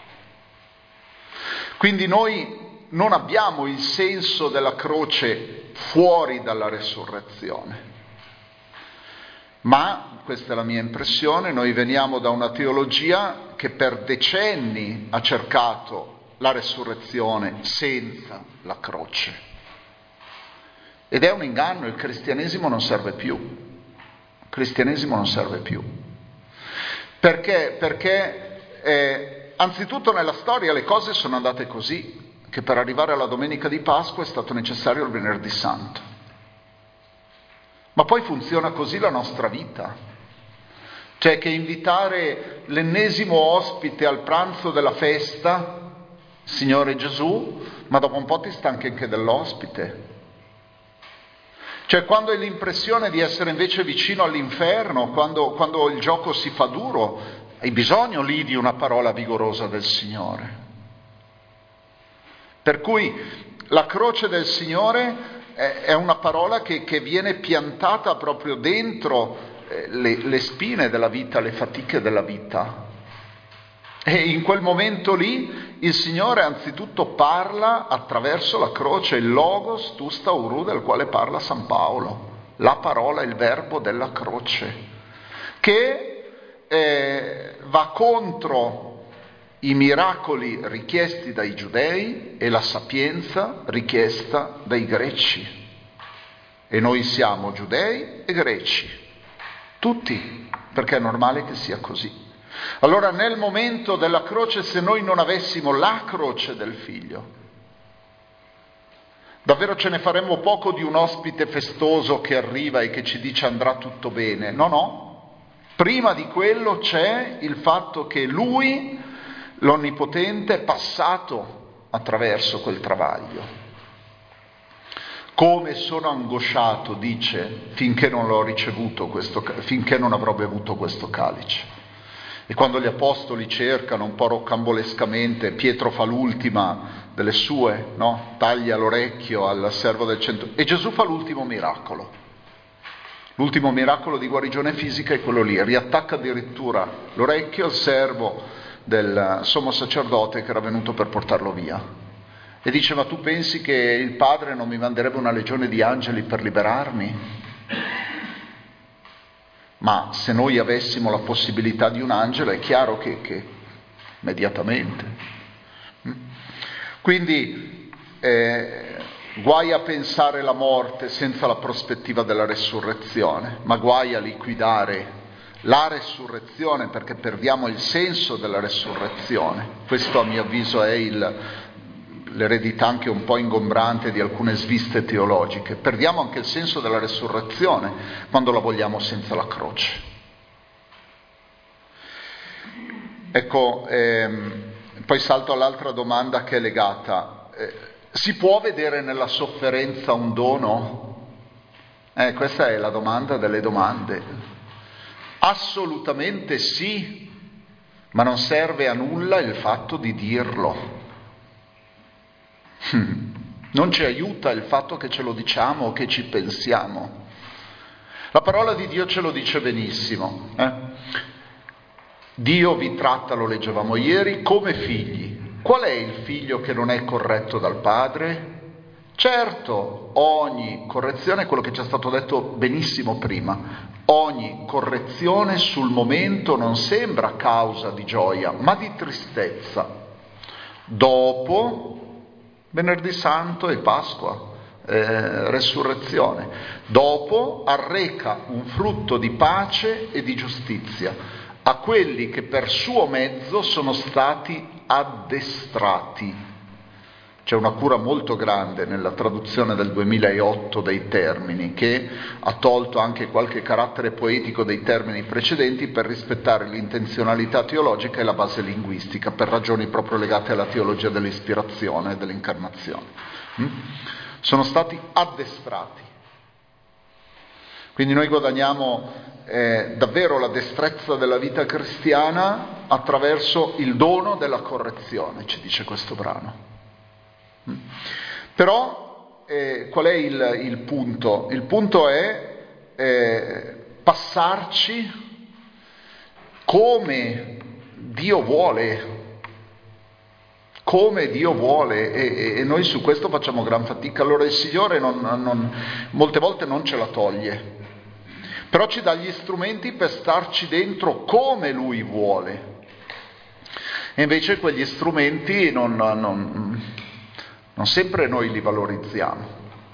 Speaker 1: Quindi noi non abbiamo il senso della croce fuori dalla resurrezione, ma, questa è la mia impressione, noi veniamo da una teologia che per decenni ha cercato la resurrezione senza la croce. Ed è un inganno, il cristianesimo non serve più. Il cristianesimo non serve più. Perché? Perché eh, anzitutto nella storia le cose sono andate così, che per arrivare alla domenica di Pasqua è stato necessario il venerdì santo. Ma poi funziona così la nostra vita. Cioè che invitare l'ennesimo ospite al pranzo della festa, Signore Gesù, ma dopo un po' ti stanchi anche dell'ospite. Cioè quando hai l'impressione di essere invece vicino all'inferno, quando, quando il gioco si fa duro, hai bisogno lì di una parola vigorosa del Signore. Per cui la croce del Signore è una parola che, che viene piantata proprio dentro le, le spine della vita, le fatiche della vita. E in quel momento lì il Signore anzitutto parla attraverso la croce, il logos tusta uru del quale parla San Paolo, la parola, il verbo della croce, che eh, va contro i miracoli richiesti dai giudei e la sapienza richiesta dai greci. E noi siamo giudei e greci, tutti, perché è normale che sia così. Allora nel momento della croce, se noi non avessimo la croce del Figlio, davvero ce ne faremmo poco di un ospite festoso che arriva e che ci dice andrà tutto bene. No, no. Prima di quello c'è il fatto che Lui, l'Onnipotente, è passato attraverso quel travaglio. Come sono angosciato, dice, finché non l'ho ricevuto questo, finché non avrò bevuto questo calice. E quando gli apostoli cercano un po' rocambolescamente, Pietro fa l'ultima delle sue, no? Taglia l'orecchio al servo del centurione, e Gesù fa l'ultimo miracolo. L'ultimo miracolo di guarigione fisica è quello lì, riattacca addirittura l'orecchio al servo del sommo sacerdote che era venuto per portarlo via. E dice: ma tu pensi che il Padre non mi manderebbe una legione di angeli per liberarmi? Ma se noi avessimo la possibilità di un angelo, è chiaro che, che immediatamente. Quindi eh, guai a pensare la morte senza la prospettiva della resurrezione, ma guai a liquidare la resurrezione perché perdiamo il senso della resurrezione. Questo a mio avviso è il, l'eredità anche un po' ingombrante di alcune sviste teologiche. Perdiamo anche il senso della resurrezione quando la vogliamo senza la croce. Ecco, ehm, poi salto all'altra domanda che è legata. Eh, si può vedere nella sofferenza un dono? Eh, questa è la domanda delle domande. Assolutamente sì, ma non serve a nulla il fatto di dirlo. Non ci aiuta il fatto che ce lo diciamo o che ci pensiamo. La parola di Dio ce lo dice benissimo. Eh? Dio vi tratta, lo leggevamo ieri, come figli. Qual è il figlio che non è corretto dal padre? Certo, ogni correzione, quello che ci è stato detto benissimo prima, ogni correzione sul momento non sembra causa di gioia, ma di tristezza. Dopo Venerdì Santo e Pasqua, eh, resurrezione. Dopo arreca un frutto di pace e di giustizia a quelli che per suo mezzo sono stati addestrati. C'è una cura molto grande nella traduzione del duemilaotto dei termini, che ha tolto anche qualche carattere poetico dei termini precedenti per rispettare l'intenzionalità teologica e la base linguistica, per ragioni proprio legate alla teologia dell'ispirazione e dell'incarnazione. Mm? Sono stati addestrati. Quindi noi guadagniamo eh, davvero la destrezza della vita cristiana attraverso il dono della correzione, ci dice questo brano. Però eh, qual è il, il punto? Il punto è eh, passarci come Dio vuole, come Dio vuole, e, e noi su questo facciamo gran fatica. Allora il Signore non, non, molte volte non ce la toglie, però ci dà gli strumenti per starci dentro come Lui vuole. E invece quegli strumenti non, non, non sempre noi li valorizziamo.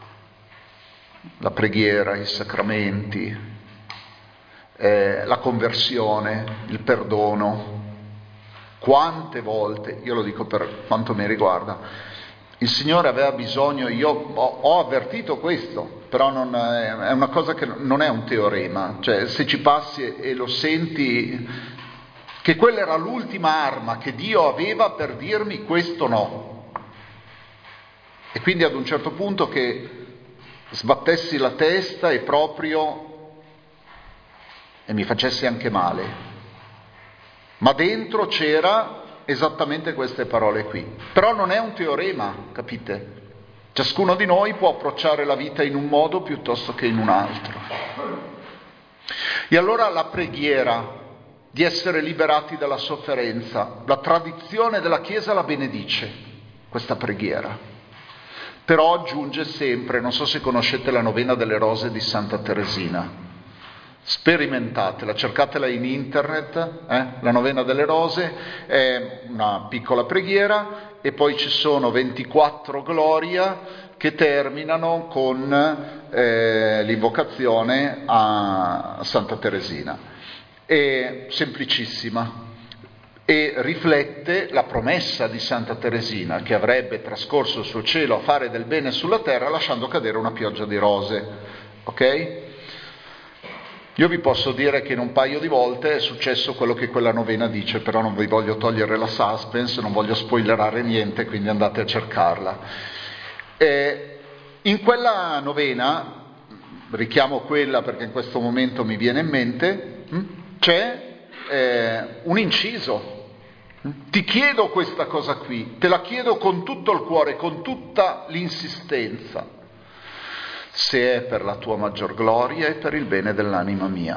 Speaker 1: La preghiera, i sacramenti, eh, la conversione, il perdono. Quante volte, io lo dico per quanto mi riguarda, il Signore aveva bisogno, io ho, ho avvertito questo, però non è, è una cosa che non è un teorema, cioè se ci passi e, e lo senti, che quella era l'ultima arma che Dio aveva per dirmi questo no. E quindi ad un certo punto che sbattessi la testa e proprio e mi facessi anche male. Ma dentro c'era esattamente queste parole qui. Però non è un teorema, capite? Ciascuno di noi può approcciare la vita in un modo piuttosto che in un altro. E allora la preghiera di essere liberati dalla sofferenza, la tradizione della Chiesa la benedice, questa preghiera. Però aggiunge sempre, non so se conoscete la novena delle rose di Santa Teresina, sperimentatela, cercatela in internet, eh? La novena delle rose è una piccola preghiera e poi ci sono ventiquattro gloria che terminano con eh, l'invocazione a Santa Teresina. È semplicissima e riflette la promessa di Santa Teresina che avrebbe trascorso il suo cielo a fare del bene sulla terra lasciando cadere una pioggia di rose, ok? Io vi posso dire che in un paio di volte è successo quello che quella novena dice, però non vi voglio togliere la suspense, non voglio spoilerare niente, quindi andate a cercarla. E in quella novena, richiamo quella perché in questo momento mi viene in mente, c'è eh, un inciso. Ti chiedo questa cosa qui, te la chiedo con tutto il cuore, con tutta l'insistenza, se è per la tua maggior gloria e per il bene dell'anima mia,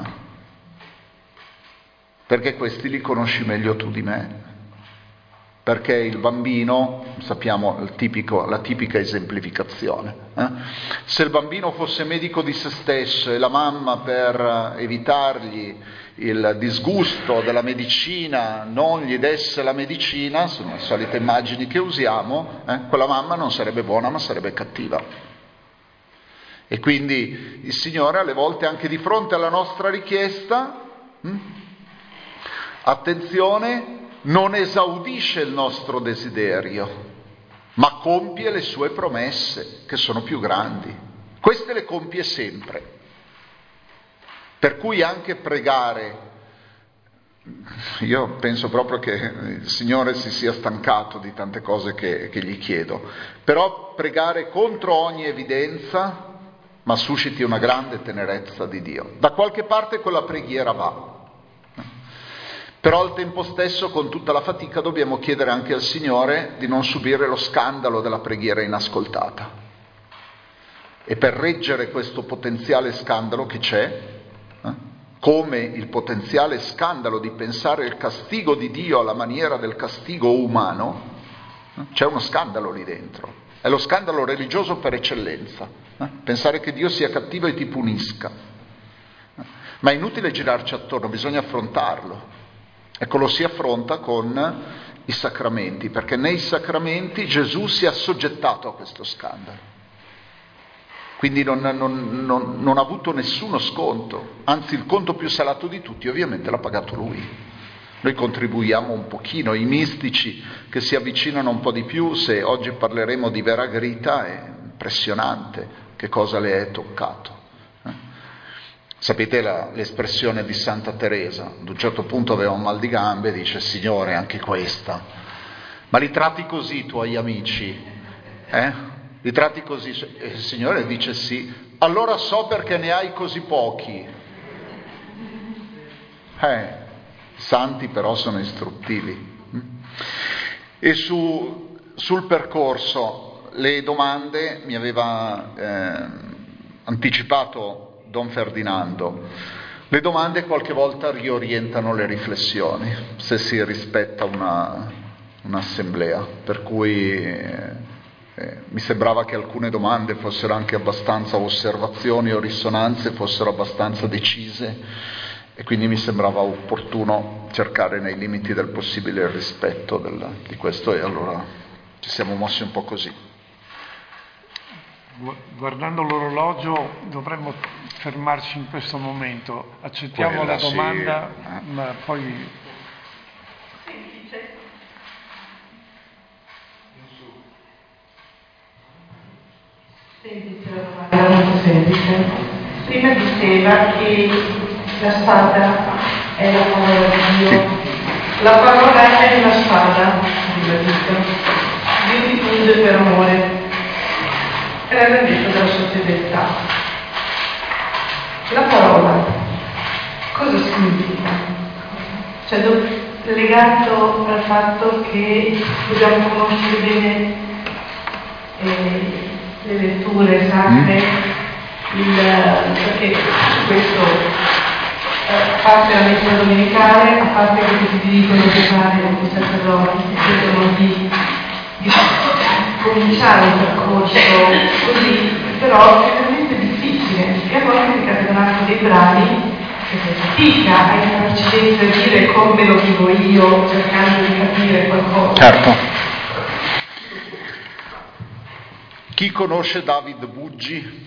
Speaker 1: perché questi li conosci meglio tu di me, perché il bambino, sappiamo il tipico, la tipica esemplificazione, eh? Se il bambino fosse medico di se stesso e la mamma per evitargli il disgusto della medicina non gli desse la medicina, sono le solite immagini che usiamo, eh? Quella mamma non sarebbe buona ma sarebbe cattiva. E quindi il Signore alle volte anche di fronte alla nostra richiesta, hm, attenzione, non esaudisce il nostro desiderio, ma compie le sue promesse, che sono più grandi. Queste le compie sempre. Per cui anche pregare, io penso proprio che il Signore si sia stancato di tante cose che, che gli chiedo, però pregare contro ogni evidenza, ma susciti una grande tenerezza di Dio. Da qualche parte quella preghiera va. Però al tempo stesso, con tutta la fatica, dobbiamo chiedere anche al Signore di non subire lo scandalo della preghiera inascoltata. E per reggere questo potenziale scandalo che c'è, eh, come il potenziale scandalo di pensare il castigo di Dio alla maniera del castigo umano, eh, c'è uno scandalo lì dentro. È lo scandalo religioso per eccellenza, eh? Pensare che Dio sia cattivo e ti punisca. Ma è inutile girarci attorno, bisogna affrontarlo. Ecco, lo si affronta con i sacramenti, perché nei sacramenti Gesù si è assoggettato a questo scandalo. Quindi non, non, non, non ha avuto nessuno sconto, anzi il conto più salato di tutti ovviamente l'ha pagato Lui. Noi contribuiamo un pochino, i mistici che si avvicinano un po' di più, se oggi parleremo di Vera Grita è impressionante che cosa le è toccato. Eh? Sapete la, l'espressione di Santa Teresa, ad un certo punto aveva un mal di gambe e dice: Signore, anche questa, ma li tratti così i tuoi amici? Eh? Li tratti così? E il Signore dice sì, allora so perché ne hai così pochi. Eh... Santi però sono istruttivi. E su, sul percorso, le domande mi aveva eh, anticipato Don Ferdinando. Le domande qualche volta riorientano le riflessioni, se si rispetta una, un'assemblea, per cui eh, eh, mi sembrava che alcune domande fossero anche abbastanza osservazioni o risonanze, fossero abbastanza decise e quindi mi sembrava opportuno cercare nei limiti del possibile il rispetto del, di questo, e allora ci siamo mossi un po' così.
Speaker 4: Guardando l'orologio dovremmo fermarci in questo momento. Accettiamo
Speaker 1: Quella,
Speaker 4: la domanda,
Speaker 1: sì.
Speaker 4: ma poi...
Speaker 2: Semplice, era molto semplice. Prima diceva che la spada è la parola di Dio.
Speaker 1: Sì.
Speaker 2: La parola è una spada, prima detto. Dio ti punge per amore. Era l'effetto della sua fedeltà. La parola, cosa significa? Cioè, do- legato al fatto che dobbiamo conoscere bene eh, le letture sacre, il, perché su questo, eh, a parte la messa domenicale, a parte che ti dicono di fare i sacerdoti, ti chiedono di, di cominciare un percorso così, però è veramente difficile, e a volte mi capitano anche dei brani che si fatica a entrarci dentro e dire come lo vivo io, cercando di capire qualcosa.
Speaker 1: Certo. Chi conosce David Buggi?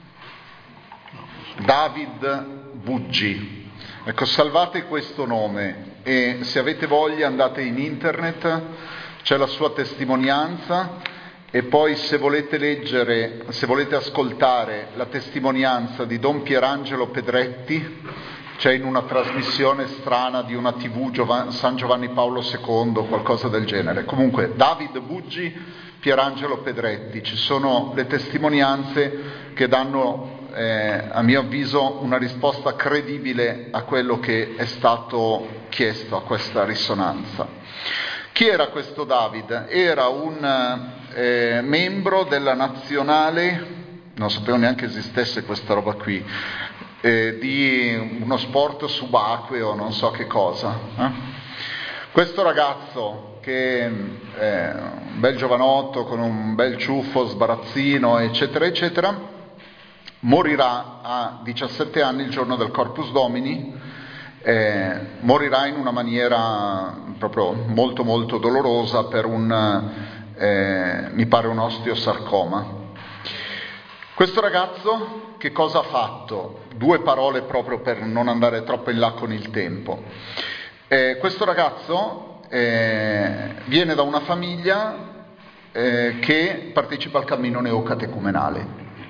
Speaker 1: David Buggi. Ecco, salvate questo nome e se avete voglia andate in internet, c'è la sua testimonianza, e poi se volete leggere, se volete ascoltare la testimonianza di Don Pierangelo Pedretti, c'è in una trasmissione strana di una tivù Giov- San Giovanni Paolo secondo, qualcosa del genere. Comunque, David Buggi, Pierangelo Pedretti, ci sono le testimonianze che danno, eh, a mio avviso, una risposta credibile a quello che è stato chiesto, a questa risonanza. Chi era questo David? Era un eh, membro della nazionale, non sapevo neanche esistesse questa roba qui, eh, di uno sport subacqueo, non so che cosa. Eh? Questo ragazzo, che è un bel giovanotto con un bel ciuffo, sbarazzino, eccetera, eccetera, morirà a diciassette anni il giorno del Corpus Domini. Eh, morirà in una maniera proprio molto molto dolorosa per un, eh, mi pare un osteosarcoma. Questo ragazzo che cosa ha fatto? Due parole proprio per non andare troppo in là con il tempo. Eh, questo ragazzo eh, viene da una famiglia eh, che partecipa al cammino neocatecumenale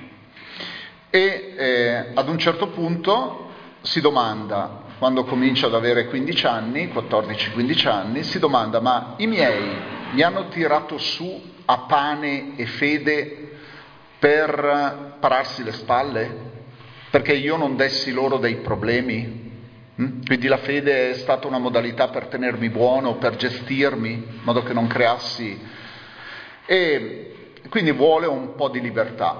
Speaker 1: e eh, ad un certo punto si domanda, quando comincia ad avere quindici anni, quattordici quindici anni, si domanda: ma i miei mi hanno tirato su a pane e fede per pararsi le spalle? Perché io non dessi loro dei problemi? Mm? Quindi la fede è stata una modalità per tenermi buono, per gestirmi, in modo che non creassi... E quindi vuole un po' di libertà.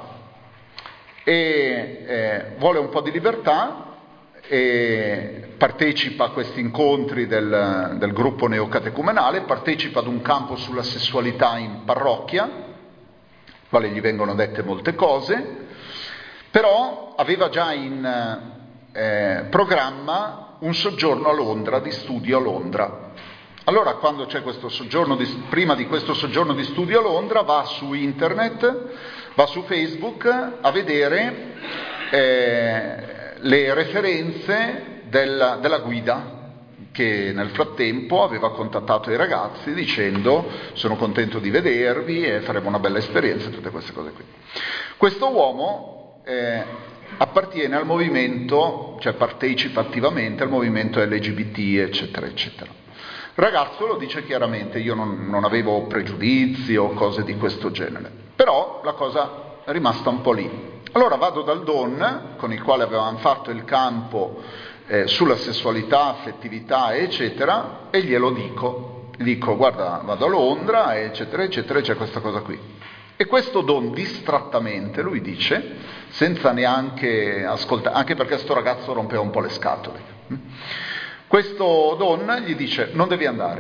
Speaker 1: E eh, vuole un po' di libertà e partecipa a questi incontri del, del gruppo neocatecumenale, partecipa ad un campo sulla sessualità in parrocchia, al quale gli vengono dette molte cose, però aveva già in eh, programma un soggiorno a Londra, di studio a Londra. Allora, quando c'è questo soggiorno, di, prima di questo soggiorno di studio a Londra, va su internet, va su Facebook a vedere eh, le referenze della, della guida, che nel frattempo aveva contattato i ragazzi dicendo: sono contento di vedervi e faremo una bella esperienza, tutte queste cose qui. Questo uomo eh, appartiene al movimento, cioè partecipa attivamente al movimento L G B T, eccetera, eccetera. Il ragazzo lo dice chiaramente: io non, non avevo pregiudizi o cose di questo genere, però la cosa è rimasta un po' lì. Allora vado dal Don, con il quale avevamo fatto il campo eh, sulla sessualità, affettività, eccetera, e glielo dico. Gli dico: guarda, vado a Londra, eccetera, eccetera, e c'è questa cosa qui. E questo Don, distrattamente, lui dice, senza neanche ascoltare, anche perché sto ragazzo rompeva un po' le scatole, questo Don gli dice: non devi andare.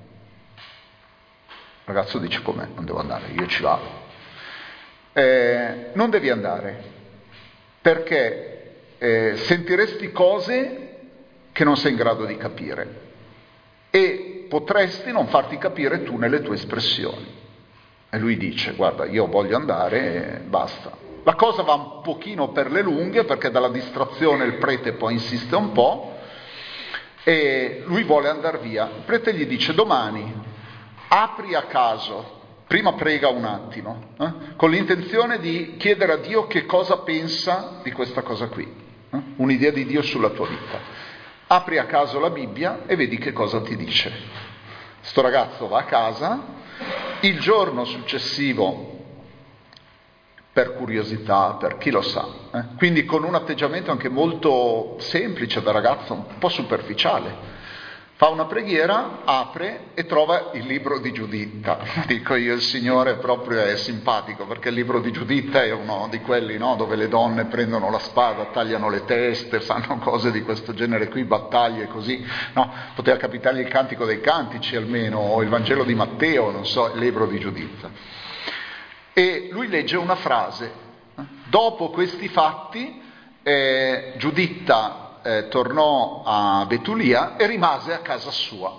Speaker 1: Il ragazzo dice: com'è? Non devo andare, io ci vado. Eh, non devi andare perché eh, sentiresti cose che non sei in grado di capire e potresti non farti capire tu nelle tue espressioni. E lui dice: guarda, io voglio andare e basta. La cosa va un pochino per le lunghe, perché dalla distrazione il prete poi insiste un po' e lui vuole andare via. Il prete gli dice: domani apri a caso, prima prega un attimo, eh, con l'intenzione di chiedere a Dio che cosa pensa di questa cosa qui, eh, un'idea di Dio sulla tua vita. Apri a caso la Bibbia e vedi che cosa ti dice. Sto ragazzo va a casa, il giorno successivo, per curiosità, per chi lo sa, eh, quindi con un atteggiamento anche molto semplice da ragazzo, un po' superficiale, fa una preghiera, apre e trova il libro di Giuditta. Dico io, il Signore proprio è simpatico, perché il libro di Giuditta è uno di quelli, no, dove le donne prendono la spada, tagliano le teste, fanno cose di questo genere qui, battaglie così, no? Poteva capitargli il Cantico dei Cantici almeno, o il Vangelo di Matteo, non so, il libro di Giuditta. E lui legge una frase: dopo questi fatti eh, Giuditta Eh, tornò a Betulia e rimase a casa sua.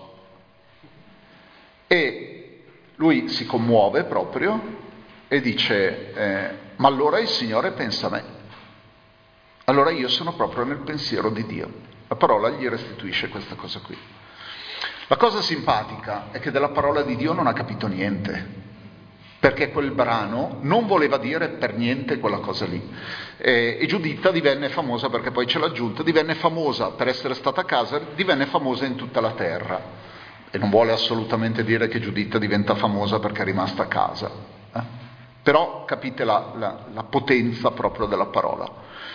Speaker 1: E lui si commuove proprio e dice: eh, ma allora il Signore pensa a me, allora io sono proprio nel pensiero di Dio. La parola gli restituisce questa cosa qui. La cosa simpatica è che della parola di Dio non ha capito niente, perché quel brano non voleva dire per niente quella cosa lì. E, e Giuditta divenne famosa, perché poi ce l'ha aggiunta, divenne famosa per essere stata a casa, divenne famosa in tutta la terra. E non vuole assolutamente dire che Giuditta diventa famosa perché è rimasta a casa. Eh? Però capite la, la, la potenza proprio della parola.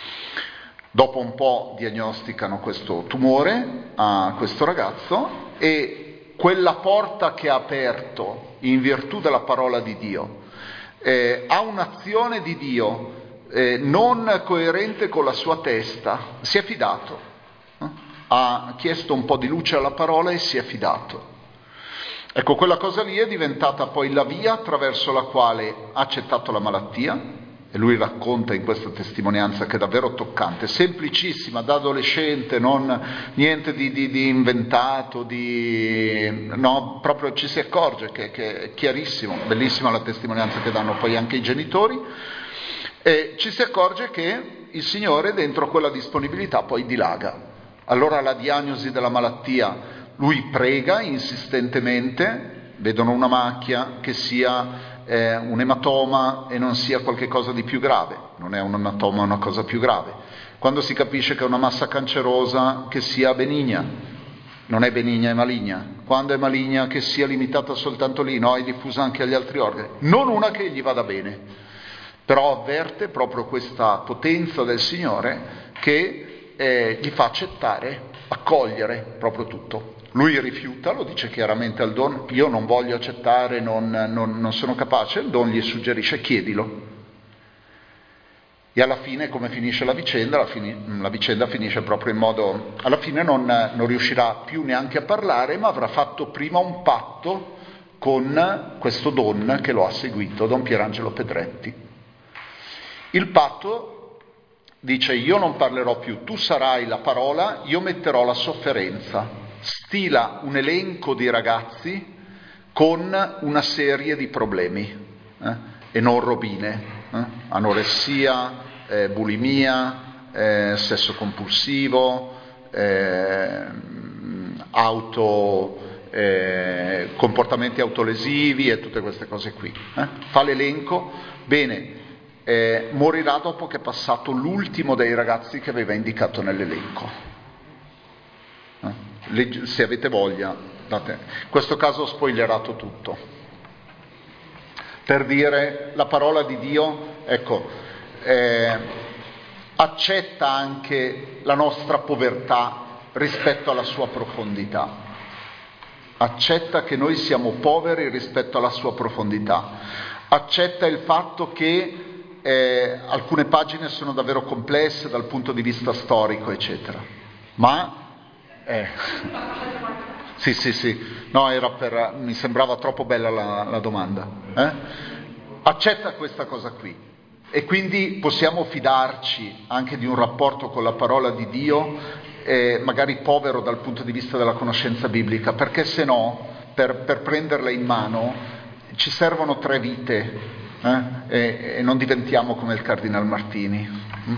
Speaker 1: Dopo un po' diagnosticano questo tumore a questo ragazzo e quella porta che ha aperto in virtù della parola di Dio, eh, ha un'azione di Dio eh, non coerente con la sua testa, si è fidato, eh? ha chiesto un po' di luce alla parola e si è fidato. Ecco, quella cosa lì è diventata poi la via attraverso la quale ha accettato la malattia, e lui racconta in questa testimonianza che è davvero toccante, semplicissima, da adolescente, non niente di, di, di inventato, di, no, proprio ci si accorge che, che è chiarissimo, bellissima la testimonianza che danno poi anche i genitori, e ci si accorge che il Signore dentro quella disponibilità poi dilaga. Allora la diagnosi della malattia, lui prega insistentemente, vedono una macchia che sia eh, un ematoma e non sia qualche cosa di più grave, non è un ematoma, è una cosa più grave. Quando si capisce che è una massa cancerosa, che sia benigna, non è benigna, è maligna. Quando è maligna, che sia limitata soltanto lì, no, è diffusa anche agli altri organi, non una che gli vada bene. Però avverte proprio questa potenza del Signore che eh, gli fa accettare, accogliere proprio tutto. Lui rifiuta, lo dice chiaramente al Don: io non voglio accettare, non, non, non sono capace. Il Don gli suggerisce: chiedilo. E alla fine, come finisce la vicenda? La, fini, la vicenda finisce proprio in modo... Alla fine non, non riuscirà più neanche a parlare, ma avrà fatto prima un patto con questo Don che lo ha seguito, Don Pierangelo Pedretti. Il patto dice: io non parlerò più, tu sarai la parola, io metterò la sofferenza. Stila un elenco di ragazzi con una serie di problemi, eh? e non robine, eh? anoressia, eh, bulimia, eh, sesso compulsivo, eh, auto, eh, comportamenti autolesivi e tutte queste cose qui. Eh? Fa l'elenco, bene, eh, morirà dopo che è passato l'ultimo dei ragazzi che aveva indicato nell'elenco. Eh? Se avete voglia, date. In questo caso ho spoilerato tutto, per dire la parola di Dio, ecco, eh, accetta anche la nostra povertà rispetto alla sua profondità, accetta che noi siamo poveri rispetto alla sua profondità, accetta il fatto che eh, alcune pagine sono davvero complesse dal punto di vista storico, eccetera, ma Eh. Sì, sì, sì, no, era per, mi sembrava troppo bella la, la domanda. Eh? Accetta questa cosa qui, E quindi possiamo fidarci anche di un rapporto con la parola di Dio, eh, magari povero dal punto di vista della conoscenza biblica, perché se no, per, per prenderla in mano, ci servono tre vite, eh? e, e non diventiamo come il Cardinal Martini.